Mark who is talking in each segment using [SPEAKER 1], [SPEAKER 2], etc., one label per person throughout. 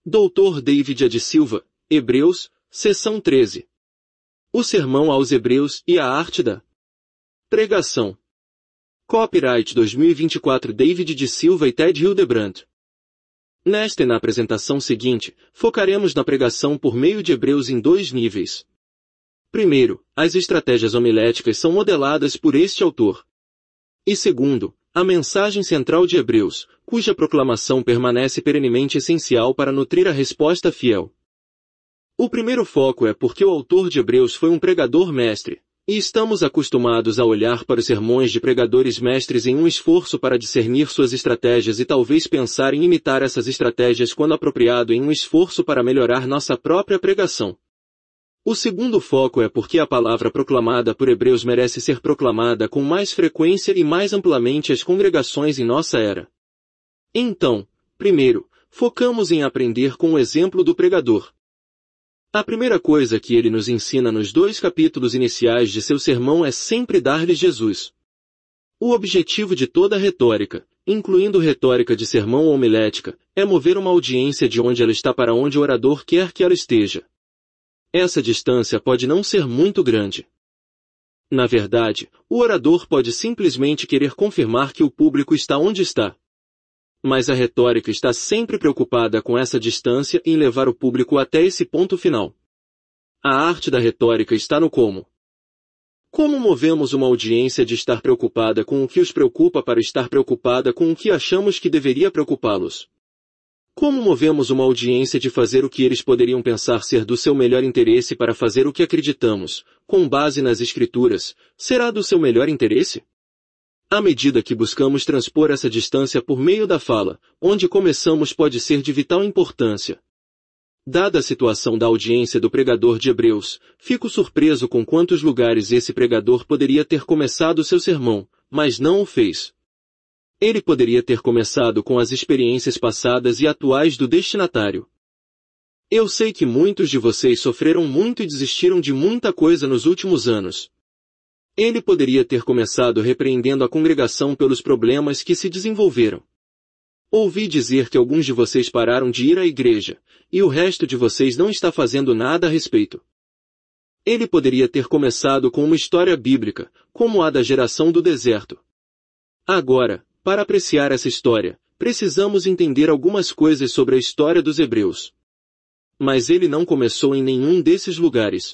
[SPEAKER 1] Dr. David A. de Silva, Hebreus, seção 13. O sermão aos Hebreus e a arte da pregação. Copyright 2024 David de Silva e Ted Hildebrand. Nesta e na apresentação seguinte, focaremos na pregação por meio de Hebreus em dois níveis. Primeiro, as estratégias homiléticas são modeladas por este autor. E segundo, a mensagem central de Hebreus, cuja proclamação permanece perenemente essencial para nutrir a resposta fiel. O primeiro foco é porque o autor de Hebreus foi um pregador mestre, e estamos acostumados a olhar para os sermões de pregadores mestres em um esforço para discernir suas estratégias e talvez pensar em imitar essas estratégias quando apropriado em um esforço para melhorar nossa própria pregação. O segundo foco é porque a palavra proclamada por Hebreus merece ser proclamada com mais frequência e mais amplamente às congregações em nossa era. Então, primeiro, focamos em aprender com o exemplo do pregador. A primeira coisa que ele nos ensina nos 2 capítulos iniciais de seu sermão é sempre dar-lhes Jesus. O objetivo de toda retórica, incluindo retórica de sermão ou homilética, é mover uma audiência de onde ela está para onde o orador quer que ela esteja. Essa distância pode não ser muito grande. Na verdade, o orador pode simplesmente querer confirmar que o público está onde está. Mas a retórica está sempre preocupada com essa distância e em levar o público até esse ponto final. A arte da retórica está no como. Como movemos uma audiência de estar preocupada com o que os preocupa para estar preocupada com o que achamos que deveria preocupá-los? Como movemos uma audiência de fazer o que eles poderiam pensar ser do seu melhor interesse para fazer o que acreditamos, com base nas Escrituras, será do seu melhor interesse? À medida que buscamos transpor essa distância por meio da fala, onde começamos pode ser de vital importância. Dada a situação da audiência do pregador de Hebreus, fico surpreso com quantos lugares esse pregador poderia ter começado seu sermão, mas não o fez. Ele poderia ter começado com as experiências passadas e atuais do destinatário. Eu sei que muitos de vocês sofreram muito e desistiram de muita coisa nos últimos anos. Ele poderia ter começado repreendendo a congregação pelos problemas que se desenvolveram. Ouvi dizer que alguns de vocês pararam de ir à igreja, e o resto de vocês não está fazendo nada a respeito. Ele poderia ter começado com uma história bíblica, como a da geração do deserto. Agora, para apreciar essa história, precisamos entender algumas coisas sobre a história dos Hebreus. Mas ele não começou em nenhum desses lugares.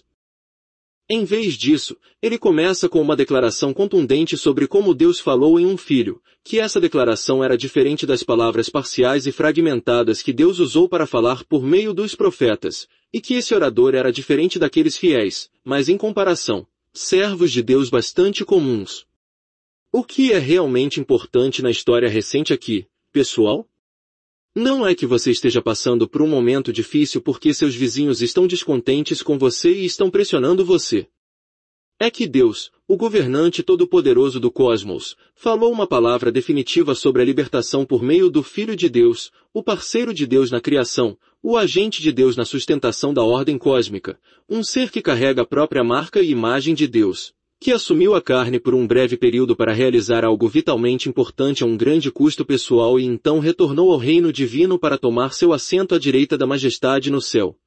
[SPEAKER 1] Em vez disso, ele começa com uma declaração contundente sobre como Deus falou em um filho, que essa declaração era diferente das palavras parciais e fragmentadas que Deus usou para falar por meio dos profetas, e que esse orador era diferente daqueles fiéis, mas em comparação, servos de Deus bastante comuns. O que é realmente importante na história recente aqui, pessoal? Não é que você esteja passando por um momento difícil porque seus vizinhos estão descontentes com você e estão pressionando você. É que Deus, o governante todo-poderoso do cosmos, falou uma palavra definitiva sobre a libertação por meio do Filho de Deus, o parceiro de Deus na criação, o agente de Deus na sustentação da ordem cósmica, um ser que carrega a própria marca e imagem de Deus, que assumiu a carne por um breve período para realizar algo vitalmente importante a um grande custo pessoal e então retornou ao reino divino para tomar seu assento à direita da majestade no céu.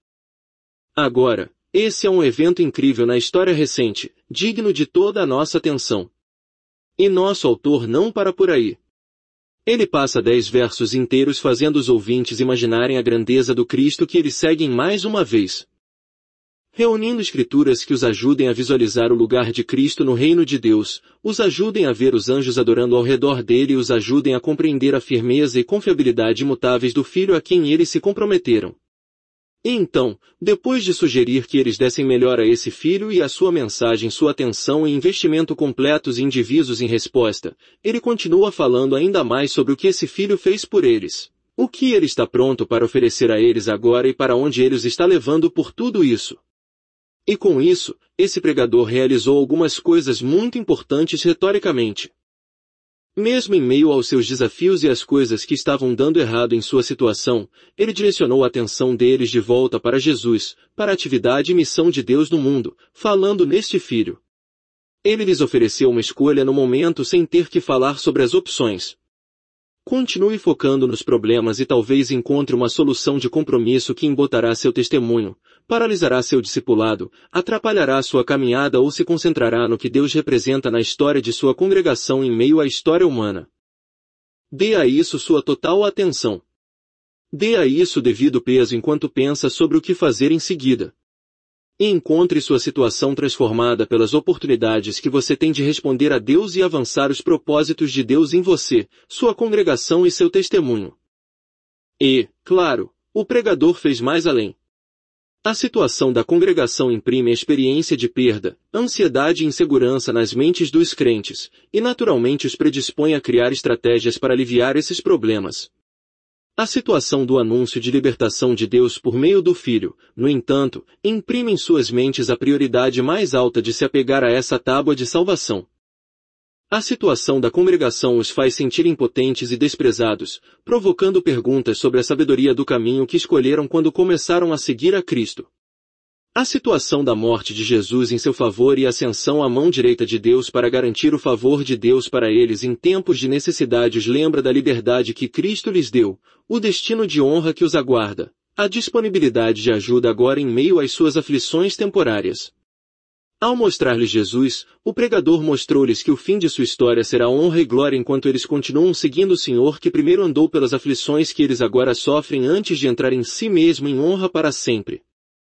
[SPEAKER 1] Agora, esse é um evento incrível na história recente, digno de toda a nossa atenção. E nosso autor não para por aí. Ele passa 10 versos inteiros fazendo os ouvintes imaginarem a grandeza do Cristo que eles seguem mais uma vez. Reunindo escrituras que os ajudem a visualizar o lugar de Cristo no reino de Deus, os ajudem a ver os anjos adorando ao redor dele e os ajudem a compreender a firmeza e confiabilidade imutáveis do Filho a quem eles se comprometeram. E então, depois de sugerir que eles dessem melhor a esse Filho e a sua mensagem sua atenção e investimento completos e indivisos em resposta, ele continua falando ainda mais sobre o que esse Filho fez por eles, o que ele está pronto para oferecer a eles agora e para onde ele os está levando por tudo isso. E com isso, esse pregador realizou algumas coisas muito importantes retoricamente. Mesmo em meio aos seus desafios e às coisas que estavam dando errado em sua situação, ele direcionou a atenção deles de volta para Jesus, para a atividade e missão de Deus no mundo, falando neste Filho. Ele lhes ofereceu uma escolha no momento sem ter que falar sobre as opções. Continue focando nos problemas e talvez encontre uma solução de compromisso que embotará seu testemunho, paralisará seu discipulado, atrapalhará sua caminhada ou se concentrará no que Deus representa na história de sua congregação em meio à história humana. Dê a isso sua total atenção. Dê a isso o devido peso enquanto pensa sobre o que fazer em seguida. E encontre sua situação transformada pelas oportunidades que você tem de responder a Deus e avançar os propósitos de Deus em você, sua congregação e seu testemunho. E, claro, o pregador fez mais além. A situação da congregação imprime a experiência de perda, ansiedade e insegurança nas mentes dos crentes, e naturalmente os predispõe a criar estratégias para aliviar esses problemas. A situação do anúncio de libertação de Deus por meio do Filho, no entanto, imprime em suas mentes a prioridade mais alta de se apegar a essa tábua de salvação. A situação da congregação os faz sentir impotentes e desprezados, provocando perguntas sobre a sabedoria do caminho que escolheram quando começaram a seguir a Cristo. A situação da morte de Jesus em seu favor e ascensão à mão direita de Deus para garantir o favor de Deus para eles em tempos de necessidade os lembra da liberdade que Cristo lhes deu, o destino de honra que os aguarda, a disponibilidade de ajuda agora em meio às suas aflições temporárias. Ao mostrar-lhes Jesus, o pregador mostrou-lhes que o fim de sua história será honra e glória enquanto eles continuam seguindo o Senhor que primeiro andou pelas aflições que eles agora sofrem antes de entrar em si mesmo em honra para sempre.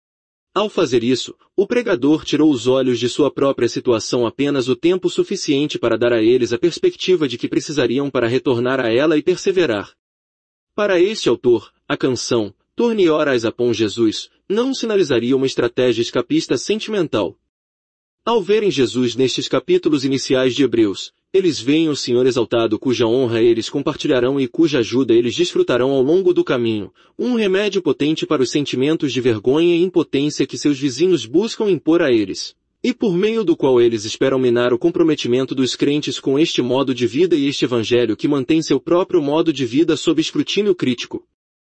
[SPEAKER 1] Ao fazer isso, o pregador tirou os olhos de sua própria situação apenas o tempo suficiente para dar a eles a perspectiva de que precisariam para retornar a ela e perseverar. Para este autor, a canção, Torne Your Eyes Upon Jesus, não sinalizaria uma estratégia escapista sentimental. Ao verem Jesus nestes capítulos iniciais de Hebreus, eles veem o Senhor exaltado cuja honra eles compartilharão e cuja ajuda eles desfrutarão ao longo do caminho, um remédio potente para os sentimentos de vergonha e impotência que seus vizinhos buscam impor a eles, e por meio do qual eles esperam minar o comprometimento dos crentes com este modo de vida e este evangelho que mantém seu próprio modo de vida sob escrutínio crítico.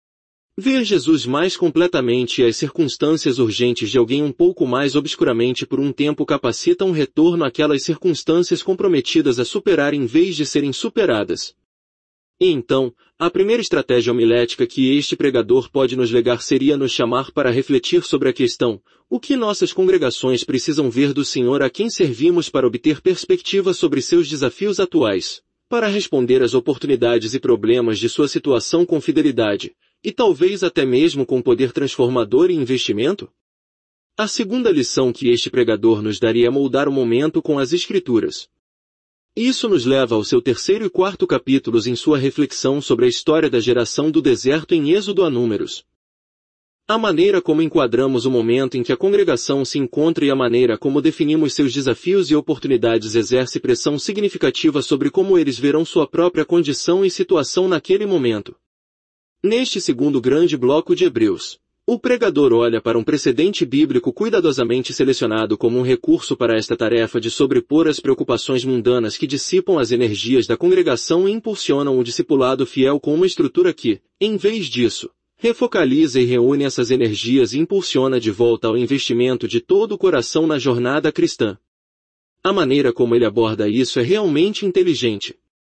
[SPEAKER 1] Ver Jesus mais completamente e as circunstâncias urgentes de alguém um pouco mais obscuramente por um tempo capacita um retorno àquelas circunstâncias comprometidas a superar em vez de serem superadas. E então, a primeira estratégia homilética que este pregador pode nos legar seria nos chamar para refletir sobre a questão, o que nossas congregações precisam ver do Senhor a quem servimos para obter perspectiva sobre seus desafios atuais, para responder às oportunidades e problemas de sua situação com fidelidade, e talvez até mesmo com poder transformador e investimento? A segunda lição que este pregador nos daria é moldar o momento com as Escrituras. Isso nos leva ao seu terceiro e quarto capítulos em sua reflexão sobre a história da geração do deserto em Êxodo a Números. A maneira como enquadramos o momento em que a congregação se encontra e a maneira como definimos seus desafios e oportunidades exerce pressão significativa sobre como eles verão sua própria condição e situação naquele momento. Neste segundo grande bloco de Hebreus, o pregador olha para um precedente bíblico cuidadosamente selecionado como um recurso para esta tarefa de sobrepor as preocupações mundanas que dissipam as energias da congregação e impulsionam o discipulado fiel com uma estrutura que, em vez disso, refocaliza e reúne essas energias e impulsiona de volta ao investimento de todo o coração na jornada cristã. A maneira como ele aborda isso é realmente inteligente.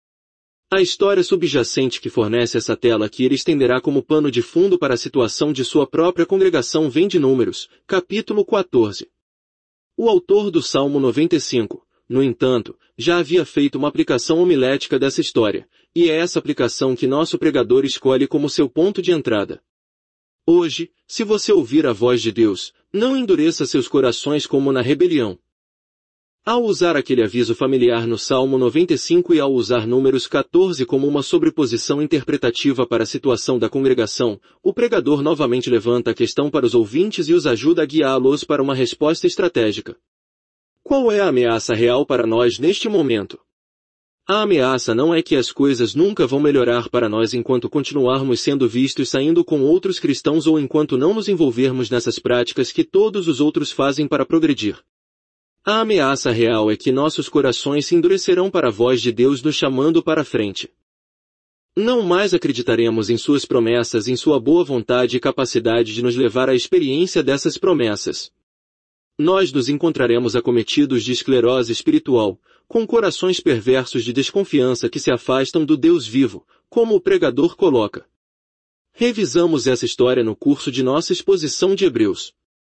[SPEAKER 1] A história subjacente que fornece essa tela que ele estenderá como pano de fundo para a situação de sua própria congregação vem de Números, capítulo 14. O autor do Salmo 95, no entanto, já havia feito uma aplicação homilética dessa história, e é essa aplicação que nosso pregador escolhe como seu ponto de entrada. Hoje, se você ouvir a voz de Deus, não endureça seus corações como na rebelião. Ao usar aquele aviso familiar no Salmo 95 e ao usar Números 14 como uma sobreposição interpretativa para a situação da congregação, o pregador novamente levanta a questão para os ouvintes e os ajuda a guiá-los para uma resposta estratégica. Qual é a ameaça real para nós neste momento? A ameaça não é que as coisas nunca vão melhorar para nós enquanto continuarmos sendo vistos saindo com outros cristãos ou enquanto não nos envolvermos nessas práticas que todos os outros fazem para progredir. A ameaça real é que nossos corações se endurecerão para a voz de Deus nos chamando para a frente. Não mais acreditaremos em suas promessas, em sua boa vontade e capacidade de nos levar à experiência dessas promessas. Nós nos encontraremos acometidos de esclerose espiritual, com corações perversos de desconfiança que se afastam do Deus vivo, como o pregador coloca. Revisamos essa história no curso de nossa exposição de Hebreus.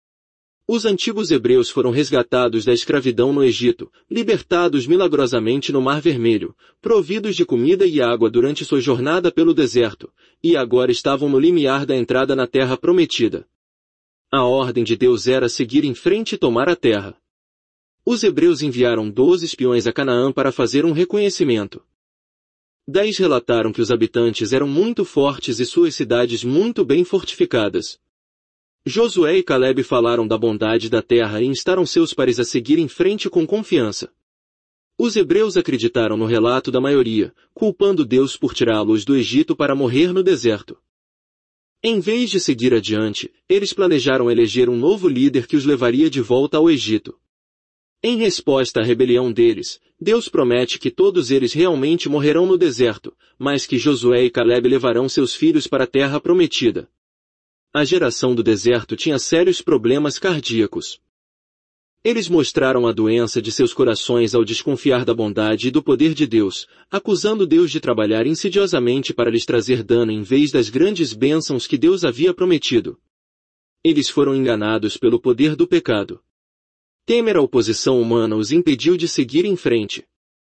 [SPEAKER 1] Os antigos hebreus foram resgatados da escravidão no Egito, libertados milagrosamente no Mar Vermelho, providos de comida e água durante sua jornada pelo deserto, e agora estavam no limiar da entrada na Terra Prometida. A ordem de Deus era seguir em frente e tomar a terra. Os hebreus enviaram 12 espiões a Canaã para fazer um reconhecimento. 10 relataram que os habitantes eram muito fortes e suas cidades muito bem fortificadas. Josué e Calebe falaram da bondade da terra e instaram seus pares a seguir em frente com confiança. Os hebreus acreditaram no relato da maioria, culpando Deus por tirá-los do Egito para morrer no deserto. Em vez de seguir adiante, eles planejaram eleger um novo líder que os levaria de volta ao Egito. Em resposta à rebelião deles, Deus promete que todos eles realmente morrerão no deserto, mas que Josué e Calebe levarão seus filhos para a terra prometida. A geração do deserto tinha sérios problemas cardíacos. Eles mostraram a doença de seus corações ao desconfiar da bondade e do poder de Deus, acusando Deus de trabalhar insidiosamente para lhes trazer dano em vez das grandes bênçãos que Deus havia prometido. Eles foram enganados pelo poder do pecado. Temer a oposição humana os impediu de seguir em frente.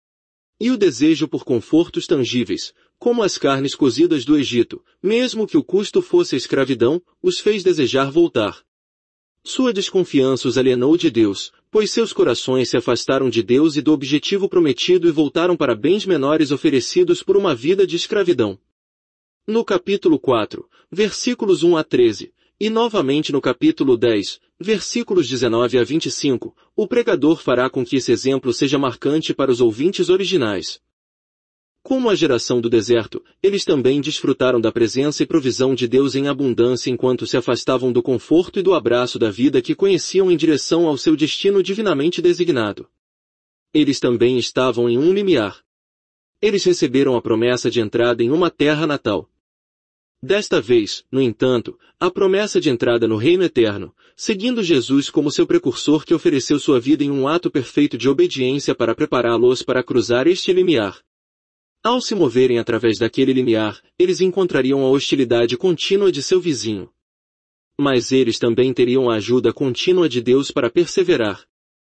[SPEAKER 1] E o desejo por confortos tangíveis, como as carnes cozidas do Egito, mesmo que o custo fosse a escravidão, os fez desejar voltar. Sua desconfiança os alienou de Deus, pois seus corações se afastaram de Deus e do objetivo prometido e voltaram para bens menores oferecidos por uma vida de escravidão. No capítulo 4, versículos 1 a 13, e novamente no capítulo 10, versículos 19 a 25, o pregador fará com que esse exemplo seja marcante para os ouvintes originais. Como a geração do deserto, eles também desfrutaram da presença e provisão de Deus em abundância enquanto se afastavam do conforto e do abraço da vida que conheciam em direção ao seu destino divinamente designado. Eles também estavam em um limiar. Eles receberam a promessa de entrada em uma terra natal. Desta vez, no entanto, a promessa de entrada no reino eterno, seguindo Jesus como seu precursor que ofereceu sua vida em um ato perfeito de obediência para prepará-los para cruzar este limiar. Ao se moverem através daquele limiar, eles encontrariam a hostilidade contínua de seu vizinho. Mas eles também teriam a ajuda contínua de Deus para perseverar.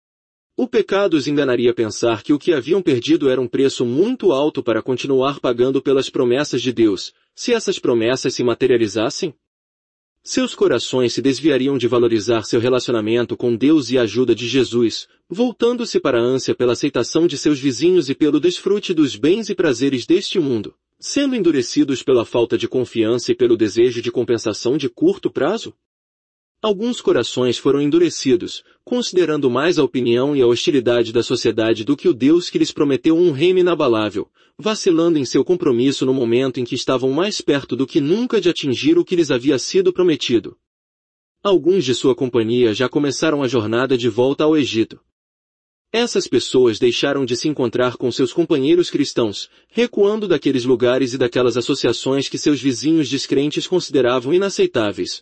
[SPEAKER 1] O pecado os enganaria a pensar que o que haviam perdido era um preço muito alto para continuar pagando pelas promessas de Deus, se essas promessas se materializassem. Seus corações se desviariam de valorizar seu relacionamento com Deus e a ajuda de Jesus, voltando-se para a ânsia pela aceitação de seus vizinhos e pelo desfrute dos bens e prazeres deste mundo, sendo endurecidos pela falta de confiança e pelo desejo de compensação de curto prazo. Alguns corações foram endurecidos, considerando mais a opinião e a hostilidade da sociedade do que o Deus que lhes prometeu um reino inabalável, vacilando em seu compromisso no momento em que estavam mais perto do que nunca de atingir o que lhes havia sido prometido. Alguns de sua companhia já começaram a jornada de volta ao Egito. Essas pessoas deixaram de se encontrar com seus companheiros cristãos, recuando daqueles lugares e daquelas associações que seus vizinhos descrentes consideravam inaceitáveis.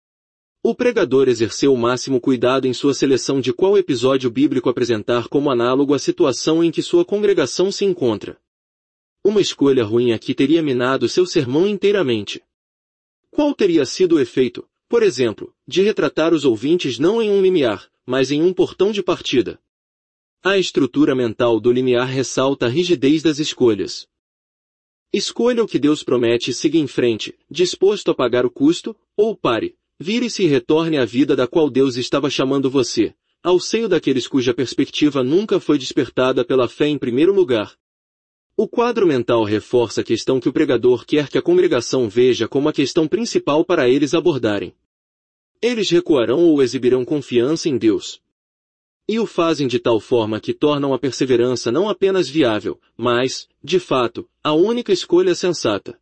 [SPEAKER 1] O pregador exerceu o máximo cuidado em sua seleção de qual episódio bíblico apresentar como análogo à situação em que sua congregação se encontra. Uma escolha ruim aqui teria minado seu sermão inteiramente. Qual teria sido o efeito, por exemplo, de retratar os ouvintes não em um limiar, mas em um portão de partida? A estrutura mental do limiar ressalta a rigidez das escolhas. Escolha o que Deus promete e siga em frente, disposto a pagar o custo, ou pare. Vire-se e retorne à vida da qual Deus estava chamando você, ao seio daqueles cuja perspectiva nunca foi despertada pela fé em primeiro lugar. O quadro mental reforça a questão que o pregador quer que a congregação veja como a questão principal para eles abordarem. Eles recuarão ou exibirão confiança em Deus. E o fazem de tal forma que tornam a perseverança não apenas viável, mas, de fato, a única escolha sensata.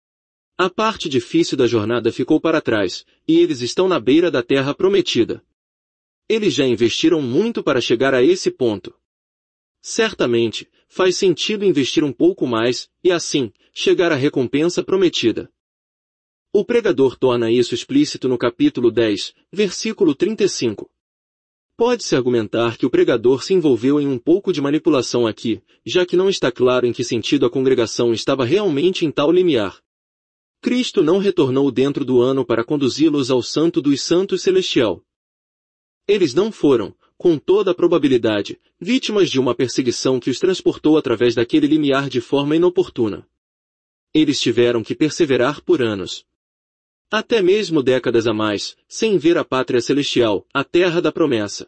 [SPEAKER 1] A parte difícil da jornada ficou para trás, e eles estão na beira da terra prometida. Eles já investiram muito para chegar a esse ponto. Certamente, faz sentido investir um pouco mais, e assim, chegar à recompensa prometida. O pregador torna isso explícito no capítulo 10, versículo 35. Pode-se argumentar que o pregador se envolveu em um pouco de manipulação aqui, já que não está claro em que sentido a congregação estava realmente em tal limiar. Cristo não retornou dentro do ano para conduzi-los ao Santo dos Santos Celestial. Eles não foram, com toda a probabilidade, vítimas de uma perseguição que os transportou através daquele limiar de forma inoportuna. Eles tiveram que perseverar por anos. Até mesmo décadas a mais, sem ver a pátria celestial, a terra da promessa.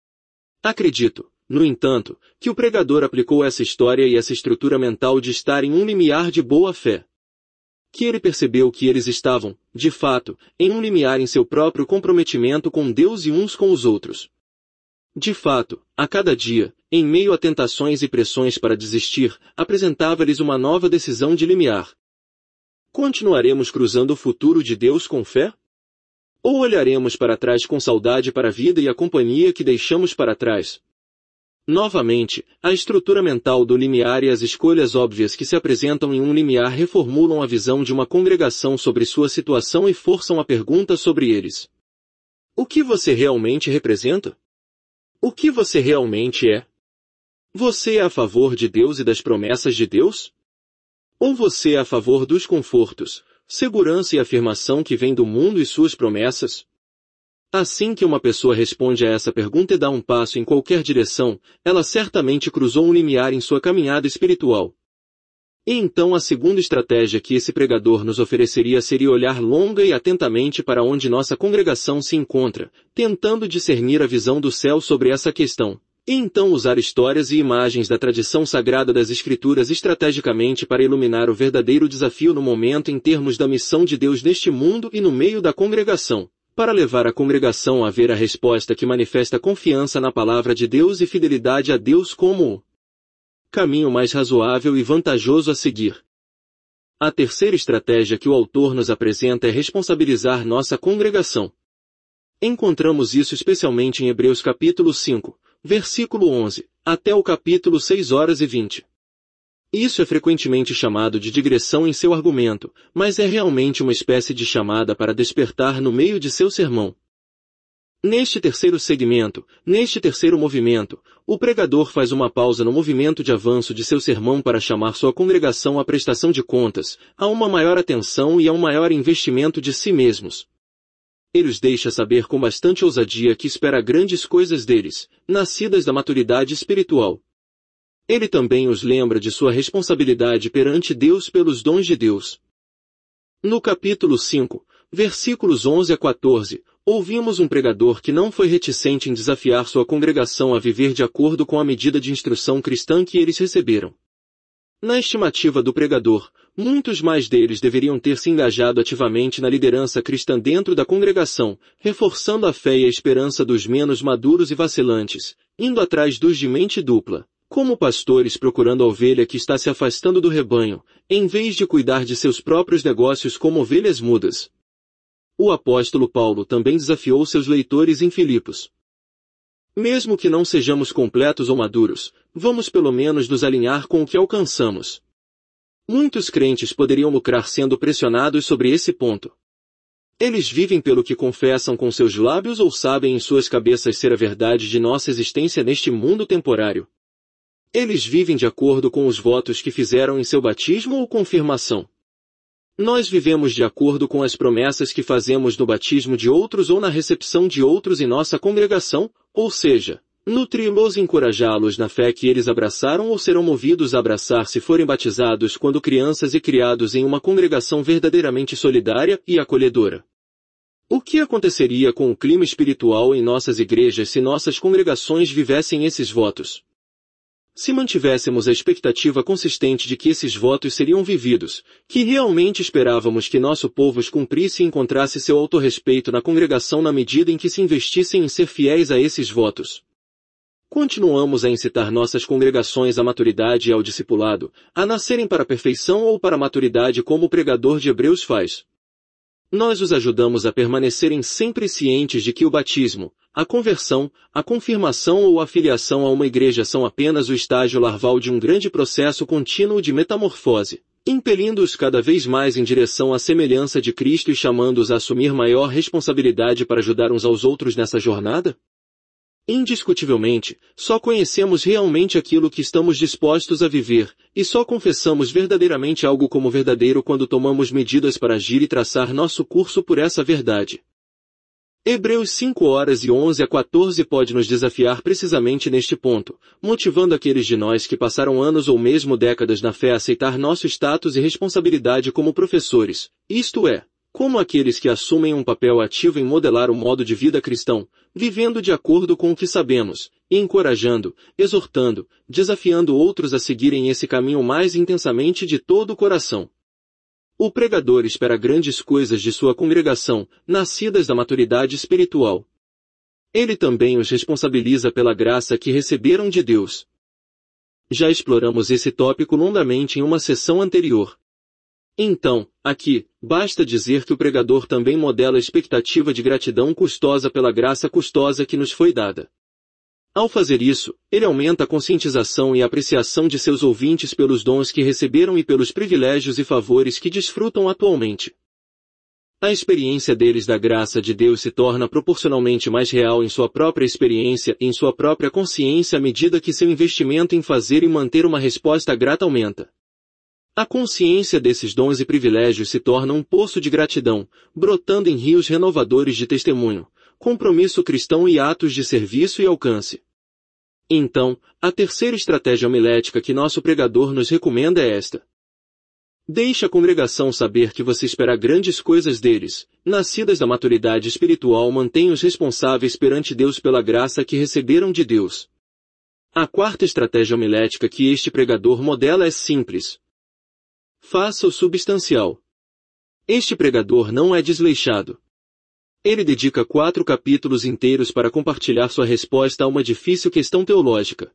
[SPEAKER 1] Acredito, no entanto, que o pregador aplicou essa história e essa estrutura mental de estar em um limiar de boa fé. Que ele percebeu que eles estavam, de fato, em um limiar em seu próprio comprometimento com Deus e uns com os outros. De fato, a cada dia, em meio a tentações e pressões para desistir, apresentava-lhes uma nova decisão de limiar. Continuaremos cruzando o futuro de Deus com fé? Ou olharemos para trás com saudade para a vida e a companhia que deixamos para trás? Novamente, a estrutura mental do limiar e as escolhas óbvias que se apresentam em um limiar reformulam a visão de uma congregação sobre sua situação e forçam a pergunta sobre eles. O que você realmente representa? O que você realmente é? Você é a favor de Deus e das promessas de Deus? Ou você é a favor dos confortos, segurança e afirmação que vem do mundo e suas promessas? Assim que uma pessoa responde a essa pergunta e dá um passo em qualquer direção, ela certamente cruzou um limiar em sua caminhada espiritual. E então a segunda estratégia que esse pregador nos ofereceria seria olhar longa e atentamente para onde nossa congregação se encontra, tentando discernir a visão do céu sobre essa questão. E então usar histórias e imagens da tradição sagrada das Escrituras estrategicamente para iluminar o verdadeiro desafio no momento em termos da missão de Deus neste mundo e no meio da congregação, para levar a congregação a ver a resposta que manifesta confiança na palavra de Deus e fidelidade a Deus como o caminho mais razoável e vantajoso a seguir. A terceira estratégia que o autor nos apresenta é responsabilizar nossa congregação. Encontramos isso especialmente em Hebreus capítulo 5. Versículo 11, até o capítulo 6:20. Isso é frequentemente chamado de digressão em seu argumento, mas é realmente uma espécie de chamada para despertar no meio de seu sermão. Neste terceiro segmento, neste terceiro movimento, o pregador faz uma pausa no movimento de avanço de seu sermão para chamar sua congregação à prestação de contas, a uma maior atenção e a um maior investimento de si mesmos. Ele os deixa saber com bastante ousadia que espera grandes coisas deles, nascidas da maturidade espiritual. Ele também os lembra de sua responsabilidade perante Deus pelos dons de Deus. No capítulo 5, versículos 11 a 14, ouvimos um pregador que não foi reticente em desafiar sua congregação a viver de acordo com a medida de instrução cristã que eles receberam. Na estimativa do pregador, muitos mais deles deveriam ter se engajado ativamente na liderança cristã dentro da congregação, reforçando a fé e a esperança dos menos maduros e vacilantes, indo atrás dos de mente dupla, como pastores procurando a ovelha que está se afastando do rebanho, em vez de cuidar de seus próprios negócios como ovelhas mudas. O apóstolo Paulo também desafiou seus leitores em Filipos. Mesmo que não sejamos completos ou maduros, vamos pelo menos nos alinhar com o que alcançamos. Muitos crentes poderiam lucrar sendo pressionados sobre esse ponto. Eles vivem pelo que confessam com seus lábios ou sabem em suas cabeças ser a verdade de nossa existência neste mundo temporário. Eles vivem de acordo com os votos que fizeram em seu batismo ou confirmação. Nós vivemos de acordo com as promessas que fazemos no batismo de outros ou na recepção de outros em nossa congregação, ou seja, nutri-los e encorajá-los na fé que eles abraçaram ou serão movidos a abraçar se forem batizados quando crianças e criados em uma congregação verdadeiramente solidária e acolhedora. O que aconteceria com o clima espiritual em nossas igrejas se nossas congregações vivessem esses votos? Se mantivéssemos a expectativa consistente de que esses votos seriam vividos, que realmente esperávamos que nosso povo os cumprisse e encontrasse seu autorrespeito na congregação na medida em que se investissem em ser fiéis a esses votos. Continuamos a incitar nossas congregações à maturidade e ao discipulado, a nascerem para a perfeição ou para a maturidade como o pregador de Hebreus faz. Nós os ajudamos a permanecerem sempre cientes de que o batismo, a conversão, a confirmação ou a filiação a uma igreja são apenas o estágio larval de um grande processo contínuo de metamorfose, impelindo-os cada vez mais em direção à semelhança de Cristo e chamando-os a assumir maior responsabilidade para ajudar uns aos outros nessa jornada? Indiscutivelmente, só conhecemos realmente aquilo que estamos dispostos a viver, e só confessamos verdadeiramente algo como verdadeiro quando tomamos medidas para agir e traçar nosso curso por essa verdade. Hebreus 5:11-14 pode nos desafiar precisamente neste ponto, motivando aqueles de nós que passaram anos ou mesmo décadas na fé a aceitar nosso status e responsabilidade como professores, isto é, como aqueles que assumem um papel ativo em modelar o modo de vida cristão, vivendo de acordo com o que sabemos, e encorajando, exortando, desafiando outros a seguirem esse caminho mais intensamente de todo o coração. O pregador espera grandes coisas de sua congregação, nascidas da maturidade espiritual. Ele também os responsabiliza pela graça que receberam de Deus. Já exploramos esse tópico longamente em uma sessão anterior. Então, aqui, basta dizer que o pregador também modela a expectativa de gratidão custosa pela graça custosa que nos foi dada. Ao fazer isso, ele aumenta a conscientização e a apreciação de seus ouvintes pelos dons que receberam e pelos privilégios e favores que desfrutam atualmente. A experiência deles da graça de Deus se torna proporcionalmente mais real em sua própria experiência e em sua própria consciência à medida que seu investimento em fazer e manter uma resposta grata aumenta. A consciência desses dons e privilégios se torna um poço de gratidão, brotando em rios renovadores de testemunho, compromisso cristão e atos de serviço e alcance. Então, a terceira estratégia homilética que nosso pregador nos recomenda é esta. Deixe a congregação saber que você espera grandes coisas deles, nascidas da maturidade espiritual, mantenha-os responsáveis perante Deus pela graça que receberam de Deus. A quarta estratégia homilética que este pregador modela é simples. Faça o substancial. Este pregador não é desleixado. Ele dedica 4 capítulos inteiros para compartilhar sua resposta a uma difícil questão teológica.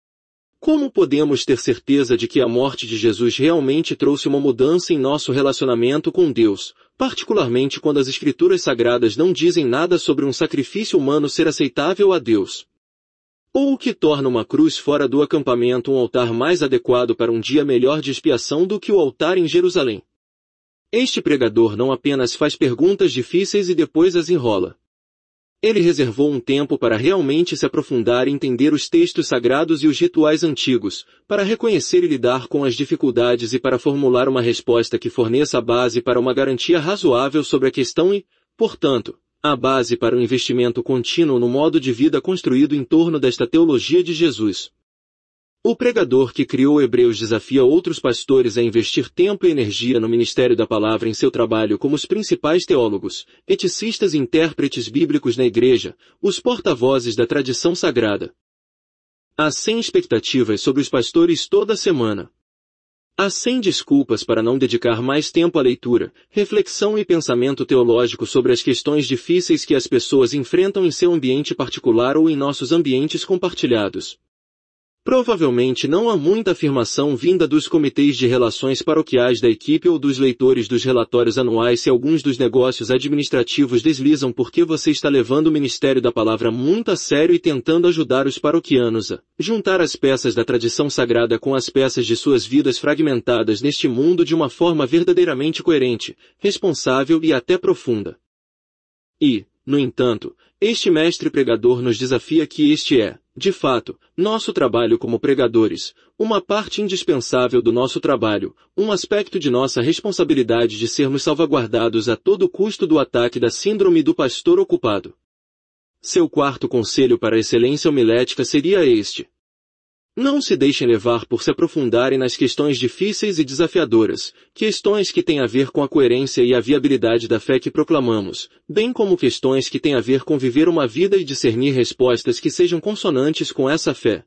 [SPEAKER 1] Como podemos ter certeza de que a morte de Jesus realmente trouxe uma mudança em nosso relacionamento com Deus, particularmente quando as Escrituras Sagradas não dizem nada sobre um sacrifício humano ser aceitável a Deus? Ou o que torna uma cruz fora do acampamento um altar mais adequado para um dia melhor de expiação do que o altar em Jerusalém? Este pregador não apenas faz perguntas difíceis e depois as enrola. Ele reservou um tempo para realmente se aprofundar e entender os textos sagrados e os rituais antigos, para reconhecer e lidar com as dificuldades e para formular uma resposta que forneça a base para uma garantia razoável sobre a questão e, portanto, a base para um investimento contínuo no modo de vida construído em torno desta teologia de Jesus. O pregador que criou Hebreus desafia outros pastores a investir tempo e energia no ministério da palavra em seu trabalho como os principais teólogos, eticistas e intérpretes bíblicos na igreja, os porta-vozes da tradição sagrada. Há 100 expectativas sobre os pastores toda semana. Há 100 desculpas para não dedicar mais tempo à leitura, reflexão e pensamento teológico sobre as questões difíceis que as pessoas enfrentam em seu ambiente particular ou em nossos ambientes compartilhados. Provavelmente não há muita afirmação vinda dos comitês de relações paroquiais da equipe ou dos leitores dos relatórios anuais se alguns dos negócios administrativos deslizam porque você está levando o ministério da palavra muito a sério e tentando ajudar os paroquianos a juntar as peças da tradição sagrada com as peças de suas vidas fragmentadas neste mundo de uma forma verdadeiramente coerente, responsável e até profunda. E, no entanto, este mestre pregador nos desafia que este é, de fato, nosso trabalho como pregadores, uma parte indispensável do nosso trabalho, um aspecto de nossa responsabilidade de sermos salvaguardados a todo custo do ataque da síndrome do pastor ocupado. Seu quarto conselho para a excelência homilética seria este. Não se deixem levar por se aprofundarem nas questões difíceis e desafiadoras, questões que têm a ver com a coerência e a viabilidade da fé que proclamamos, bem como questões que têm a ver com viver uma vida e discernir respostas que sejam consonantes com essa fé.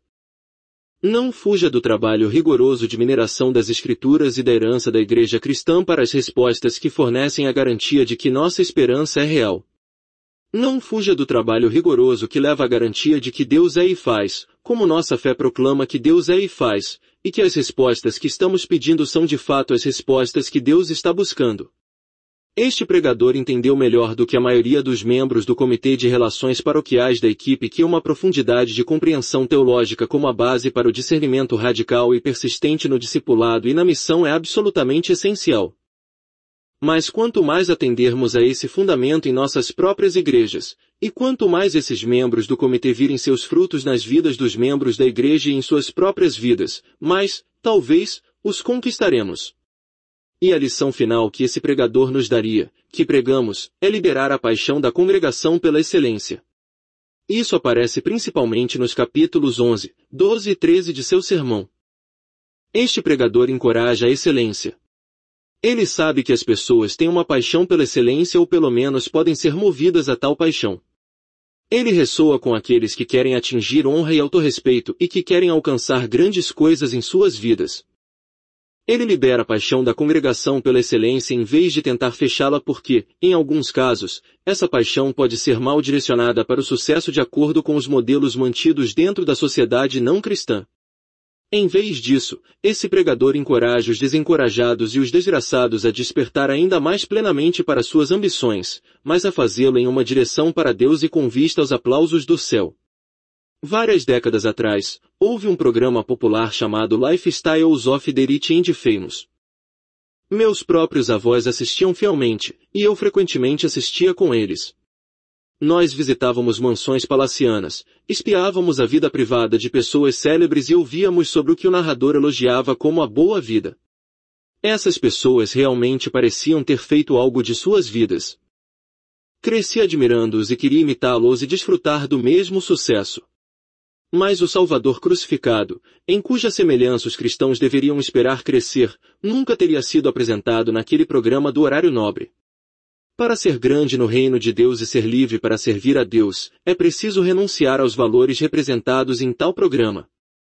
[SPEAKER 1] Não fuja do trabalho rigoroso de mineração das Escrituras e da herança da Igreja cristã para as respostas que fornecem a garantia de que nossa esperança é real. Não fuja do trabalho rigoroso que leva à garantia de que Deus é e faz, como nossa fé proclama que Deus é e faz, e que as respostas que estamos pedindo são de fato as respostas que Deus está buscando. Este pregador entendeu melhor do que a maioria dos membros do Comitê de Relações Paroquiais da equipe que uma profundidade de compreensão teológica como a base para o discernimento radical e persistente no discipulado e na missão é absolutamente essencial. Mas quanto mais atendermos a esse fundamento em nossas próprias igrejas, e quanto mais esses membros do comitê virem seus frutos nas vidas dos membros da igreja e em suas próprias vidas, mais, talvez, os conquistaremos. E a lição final que esse pregador nos daria, que pregamos, é liberar a paixão da congregação pela excelência. Isso aparece principalmente nos capítulos 11, 12 e 13 de seu sermão. Este pregador encoraja a excelência. Ele sabe que as pessoas têm uma paixão pela excelência ou pelo menos podem ser movidas a tal paixão. Ele ressoa com aqueles que querem atingir honra e autorrespeito e que querem alcançar grandes coisas em suas vidas. Ele libera a paixão da congregação pela excelência em vez de tentar fechá-la porque, em alguns casos, essa paixão pode ser mal direcionada para o sucesso de acordo com os modelos mantidos dentro da sociedade não cristã. Em vez disso, esse pregador encoraja os desencorajados e os desgraçados a despertar ainda mais plenamente para suas ambições, mas a fazê-lo em uma direção para Deus e com vista aos aplausos do céu. Várias décadas atrás, houve um programa popular chamado Lifestyles of the Rich and Famous. Meus próprios avós assistiam fielmente, e eu frequentemente assistia com eles. Nós visitávamos mansões palacianas, espiávamos a vida privada de pessoas célebres e ouvíamos sobre o que o narrador elogiava como a boa vida. Essas pessoas realmente pareciam ter feito algo de suas vidas. Cresci admirando-os e queria imitá-los e desfrutar do mesmo sucesso. Mas o Salvador crucificado, em cuja semelhança os cristãos deveriam esperar crescer, nunca teria sido apresentado naquele programa do horário nobre. Para ser grande no reino de Deus e ser livre para servir a Deus, é preciso renunciar aos valores representados em tal programa.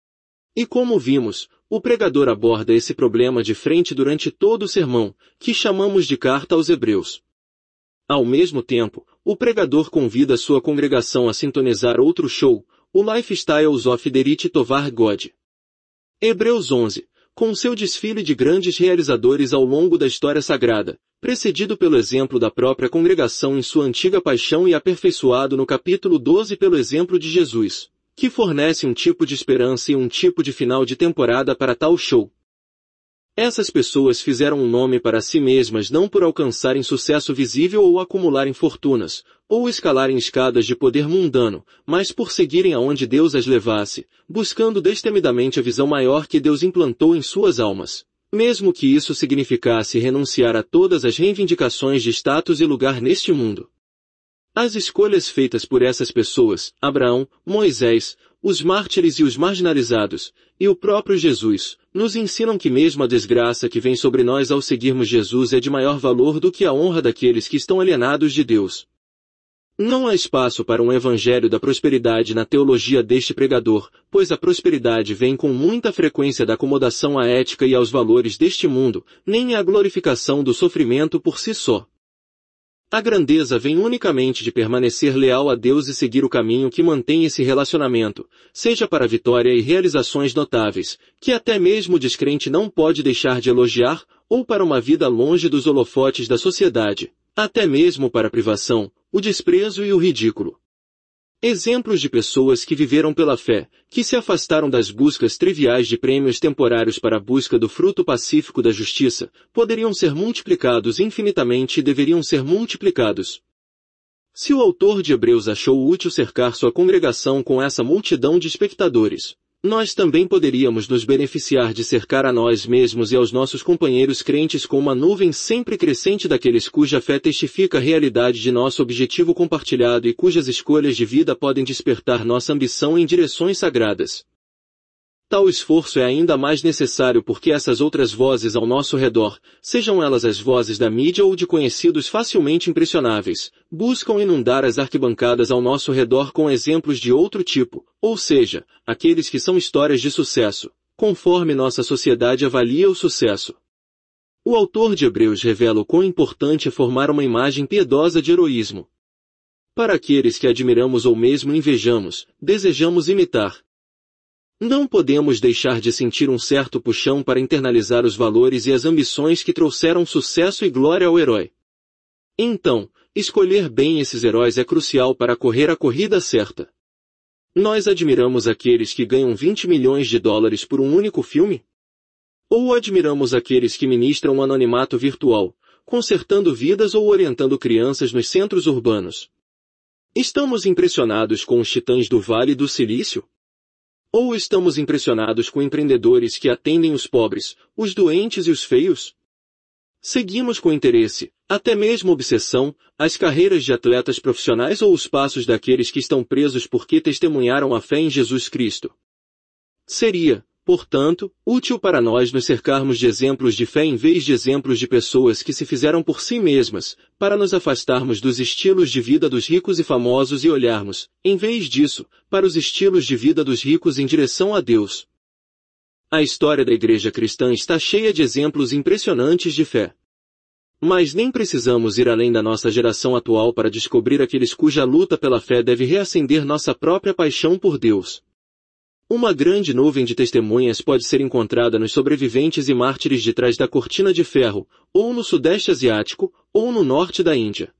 [SPEAKER 1] E como vimos, o pregador aborda esse problema de frente durante todo o sermão, que chamamos de Carta aos Hebreus. Ao mesmo tempo, o pregador convida sua congregação a sintonizar outro show, o Lifestyles of the Rich Tovar God. Hebreus 11, com seu desfile de grandes realizadores ao longo da história sagrada, precedido pelo exemplo da própria congregação em sua antiga paixão e aperfeiçoado no capítulo 12 pelo exemplo de Jesus, que fornece um tipo de esperança e um tipo de final de temporada para tal show. Essas pessoas fizeram um nome para si mesmas não por alcançarem sucesso visível ou acumularem fortunas, ou escalarem escadas de poder mundano, mas por seguirem aonde Deus as levasse, buscando destemidamente a visão maior que Deus implantou em suas almas. Mesmo que isso significasse renunciar a todas as reivindicações de status e lugar neste mundo. As escolhas feitas por essas pessoas, Abraão, Moisés, os mártires e os marginalizados, e o próprio Jesus, nos ensinam que mesmo a desgraça que vem sobre nós ao seguirmos Jesus é de maior valor do que a honra daqueles que estão alienados de Deus. Não há espaço para um evangelho da prosperidade na teologia deste pregador, pois a prosperidade vem com muita frequência da acomodação à ética e aos valores deste mundo, nem a glorificação do sofrimento por si só. A grandeza vem unicamente de permanecer leal a Deus e seguir o caminho que mantém esse relacionamento, seja para a vitória e realizações notáveis, que até mesmo o descrente não pode deixar de elogiar, ou para uma vida longe dos holofotes da sociedade, até mesmo para a privação, o desprezo e o ridículo. Exemplos de pessoas que viveram pela fé, que se afastaram das buscas triviais de prêmios temporários para a busca do fruto pacífico da justiça, poderiam ser multiplicados infinitamente e deveriam ser multiplicados. Se o autor de Hebreus achou útil cercar sua congregação com essa multidão de espectadores, nós também poderíamos nos beneficiar de cercar a nós mesmos e aos nossos companheiros crentes com uma nuvem sempre crescente daqueles cuja fé testifica a realidade de nosso objetivo compartilhado e cujas escolhas de vida podem despertar nossa ambição em direções sagradas. Tal esforço é ainda mais necessário porque essas outras vozes ao nosso redor, sejam elas as vozes da mídia ou de conhecidos facilmente impressionáveis, buscam inundar as arquibancadas ao nosso redor com exemplos de outro tipo, ou seja, aqueles que são histórias de sucesso, conforme nossa sociedade avalia o sucesso. O autor de Hebreus revela o quão importante é formar uma imagem piedosa de heroísmo. Para aqueles que admiramos ou mesmo invejamos, desejamos imitar. Não podemos deixar de sentir um certo puxão para internalizar os valores e as ambições que trouxeram sucesso e glória ao herói. Então, escolher bem esses heróis é crucial para correr a corrida certa. Nós admiramos aqueles que ganham 20 milhões de dólares por um único filme? Ou admiramos aqueles que ministram um anonimato virtual, consertando vidas ou orientando crianças nos centros urbanos? Estamos impressionados com os titãs do Vale do Silício? Ou estamos impressionados com empreendedores que atendem os pobres, os doentes e os feios? Seguimos com interesse, até mesmo obsessão, as carreiras de atletas profissionais ou os passos daqueles que estão presos porque testemunharam a fé em Jesus Cristo. Seria, portanto, útil para nós nos cercarmos de exemplos de fé em vez de exemplos de pessoas que se fizeram por si mesmas, para nos afastarmos dos estilos de vida dos ricos e famosos e olharmos, em vez disso, para os estilos de vida dos ricos em direção a Deus. A história da Igreja cristã está cheia de exemplos impressionantes de fé. Mas nem precisamos ir além da nossa geração atual para descobrir aqueles cuja luta pela fé deve reacender nossa própria paixão por Deus. Uma grande nuvem de testemunhas pode ser encontrada nos sobreviventes e mártires de trás da cortina de ferro, ou no Sudeste Asiático, ou no Norte da Índia.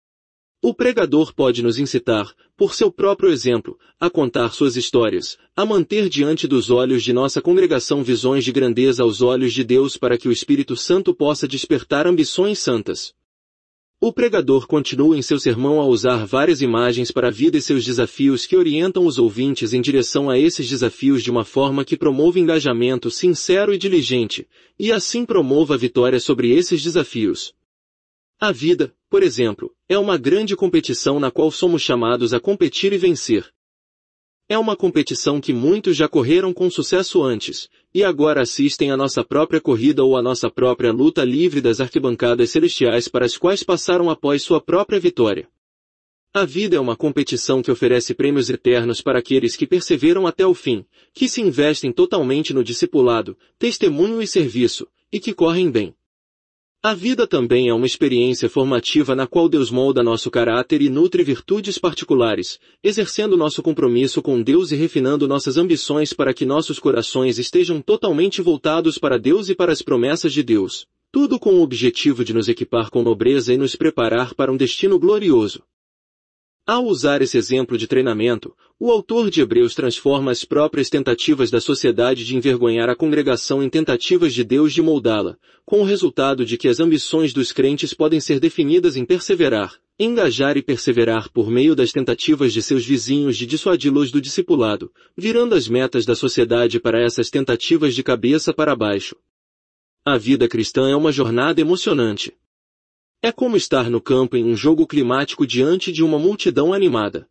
[SPEAKER 1] O pregador pode nos incitar, por seu próprio exemplo, a contar suas histórias, a manter diante dos olhos de nossa congregação visões de grandeza aos olhos de Deus para que o Espírito Santo possa despertar ambições santas. O pregador continua em seu sermão a usar várias imagens para a vida e seus desafios que orientam os ouvintes em direção a esses desafios de uma forma que promova engajamento sincero e diligente, e assim promova a vitória sobre esses desafios. A vida, por exemplo, é uma grande competição na qual somos chamados a competir e vencer. É uma competição que muitos já correram com sucesso antes, e agora assistem à nossa própria corrida ou à nossa própria luta livre das arquibancadas celestiais para as quais passaram após sua própria vitória. A vida é uma competição que oferece prêmios eternos para aqueles que perseveram até o fim, que se investem totalmente no discipulado, testemunho e serviço, e que correm bem. A vida também é uma experiência formativa na qual Deus molda nosso caráter e nutre virtudes particulares, exercendo nosso compromisso com Deus e refinando nossas ambições para que nossos corações estejam totalmente voltados para Deus e para as promessas de Deus, tudo com o objetivo de nos equipar com nobreza e nos preparar para um destino glorioso. Ao usar esse exemplo de treinamento, o autor de Hebreus transforma as próprias tentativas da sociedade de envergonhar a congregação em tentativas de Deus de moldá-la, com o resultado de que as ambições dos crentes podem ser definidas em perseverar, engajar e perseverar por meio das tentativas de seus vizinhos de dissuadi-los do discipulado, virando as metas da sociedade para essas tentativas de cabeça para baixo. A vida cristã é uma jornada emocionante. É como estar no campo em um jogo climático diante de uma multidão animada.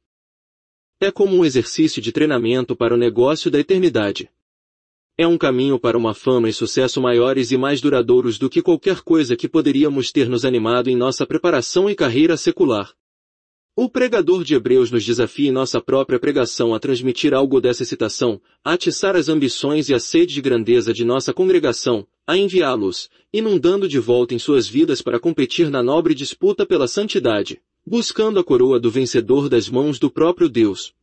[SPEAKER 1] É como um exercício de treinamento para o negócio da eternidade. É um caminho para uma fama e sucesso maiores e mais duradouros do que qualquer coisa que poderíamos ter nos animado em nossa preparação e carreira secular. O pregador de Hebreus nos desafia em nossa própria pregação a transmitir algo dessa excitação, a atiçar as ambições e a sede de grandeza de nossa congregação, a enviá-los, inundando de volta em suas vidas para competir na nobre disputa pela santidade, buscando a coroa do vencedor das mãos do próprio Deus.